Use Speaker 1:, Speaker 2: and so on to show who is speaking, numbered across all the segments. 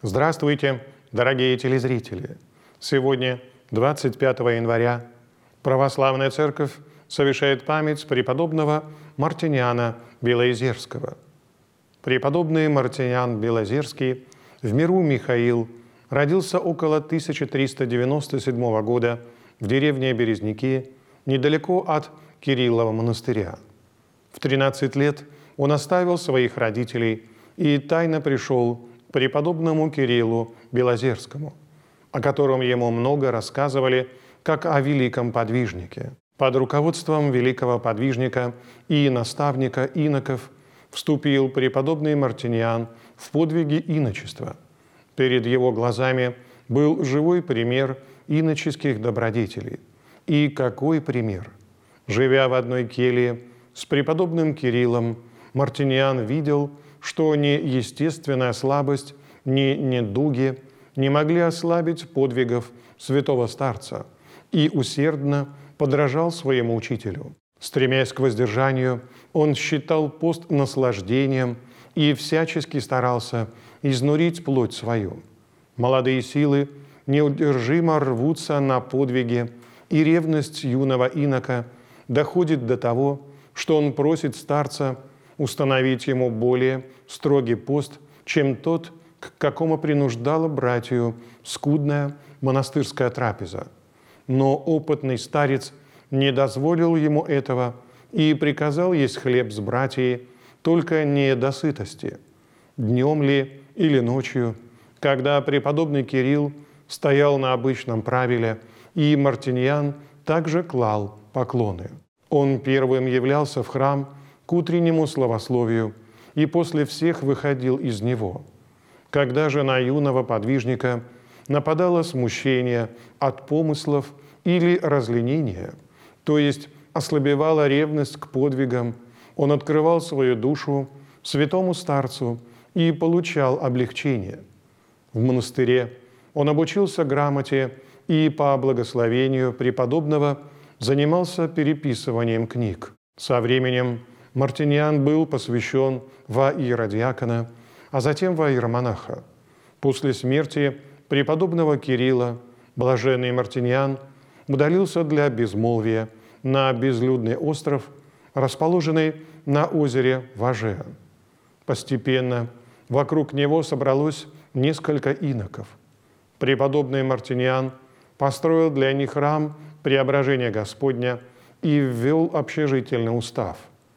Speaker 1: Здравствуйте, дорогие телезрители! Сегодня, 25 января, Православная Церковь совершает память преподобного Мартиниана Белоизерского. Преподобный Мартиниан Белоизерский, в миру Михаил, родился около 1397 года в деревне Березники, недалеко от Кириллова монастыря. В 13 лет он оставил своих родителей и тайно пришел к преподобному Кириллу Белоизерскому, о котором ему много рассказывали, как о великом подвижнике. Под руководством великого подвижника и наставника иноков вступил преподобный Мартиниан в подвиги иночества. Перед его глазами был живой пример иноческих добродетелей. И какой пример! Живя в одной келье с преподобным Кириллом, Мартиниан видел, что ни естественная слабость, ни недуги не могли ослабить подвигов святого старца, и усердно подражал своему учителю. Стремясь к воздержанию, он считал пост наслаждением и всячески старался изнурить плоть свою. Молодые силы неудержимо рвутся на подвиги, и ревность юного инока доходит до того, что он просит старца установить ему более строгий пост, чем тот, к какому принуждала братью скудная монастырская трапеза. Но опытный старец не дозволил ему этого и приказал есть хлеб с братьей, только не до сытости. Днем ли или ночью, когда преподобный Кирилл стоял на обычном правиле, и Мартиниан также клал поклоны. Он первым являлся в храм к утреннему славословию и после всех выходил из него. Когда же на юного подвижника нападало смущение от помыслов или разленение, то есть ослабевала ревность к подвигам, он открывал свою душу святому старцу и получал облегчение. В монастыре он обучился грамоте и по благословению преподобного занимался переписыванием книг. Со временем Мартиниан был посвящен во иеродиакона, а затем во иеромонаха. После смерти преподобного Кирилла блаженный Мартиниан удалился для безмолвия на безлюдный остров, расположенный на озере Важе. Постепенно вокруг него собралось несколько иноков. Преподобный Мартиниан построил для них храм Преображения Господня и ввел общежительный устав.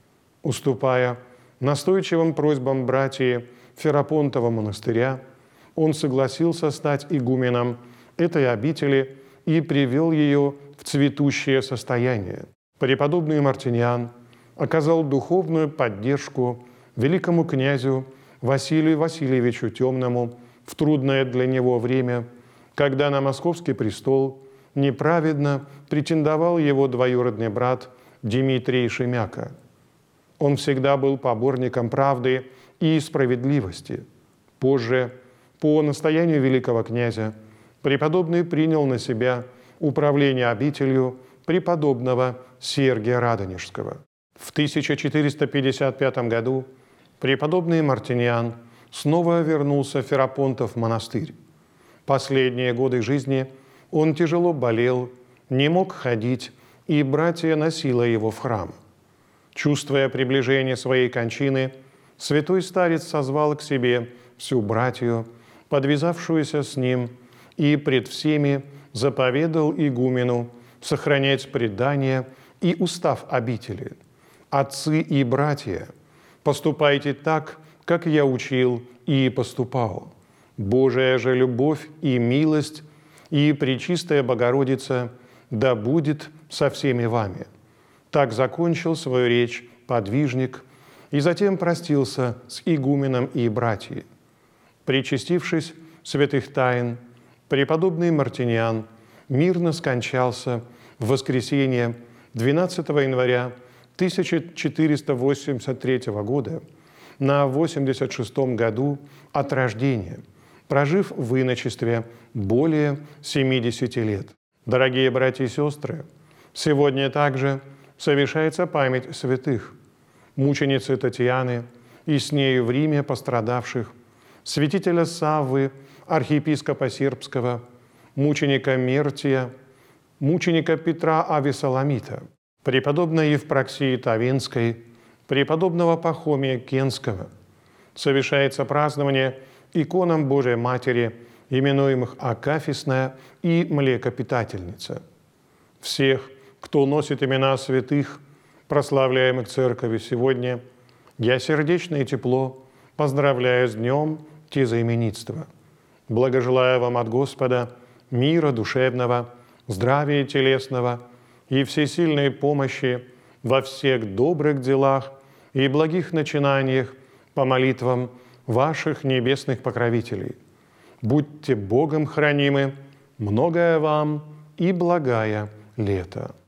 Speaker 1: Уступая настойчивым просьбам братьев Ферапонтова монастыря, он согласился стать игуменом этой обители и привел ее в цветущее состояние. Преподобный Мартиниан оказал духовную поддержку великому князю Василию Васильевичу Темному в трудное для него время, когда на московский престол неправедно претендовал его двоюродный брат Дмитрий Шемяка. Он всегда был поборником правды и справедливости. Позже, по настоянию великого князя, преподобный принял на себя управление обителью преподобного Сергия Радонежского. В 1455 году преподобный Мартиниан снова вернулся в Ферапонтов монастырь. Последние годы жизни он тяжело болел, не мог ходить, и братья носила его в храм. Чувствуя приближение своей кончины, святой старец созвал к себе всю братью, подвязавшуюся с ним, и пред всеми заповедал игумену сохранять предание и устав обители. «Отцы и братья, поступайте так, как я учил и поступал. Божия же любовь и милость и Пречистая Богородица да будет со всеми вами». Так закончил свою речь подвижник и затем простился с игуменом и братьями. Причастившись святых тайн, преподобный Мартиниан мирно скончался в воскресенье 12 января 1483 года на 86-м году от рождения, прожив в иночестве более 70 лет. Дорогие братья и сестры, сегодня также совершается память святых, мученицы Татьяны и с нею в Риме пострадавших, святителя Саввы, архиепископа Сербского, мученика Мертия, мученика Петра Авесоломита, преподобной Евпроксии Тавинской, преподобного Пахомия Кенского, совершается празднование иконам Божией Матери, именуемых Акафистная и Млекопитательница. Всех, кто носит имена святых, прославляемых Церковью сегодня, я сердечно и тепло поздравляю с днем тезаименитства. Благожелаю вам от Господа мира душевного, здравия телесного и всесильной помощи во всех добрых делах и благих начинаниях по молитвам ваших небесных покровителей. Будьте Богом хранимы, многое вам и благая лето.